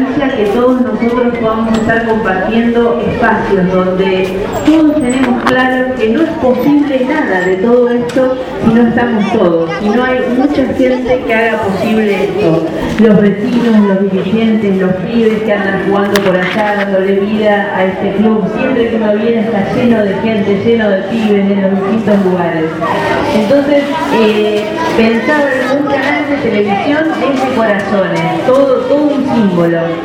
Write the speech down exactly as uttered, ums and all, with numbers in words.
instancia que todos nosotros podamos estar compartiendo espacios donde todos tenemos claro que no es posible nada de todo esto si no estamos todos, si no hay mucha gente que haga posible esto. Los vecinos, los dirigentes, los pibes que andan jugando por allá, dándole vida a este club. Siempre que uno viene está lleno de gente, lleno de pibes en los distintos lugares. Entonces, eh, pensaba en un canal de televisión desde corazones, todo, todo un símbolo.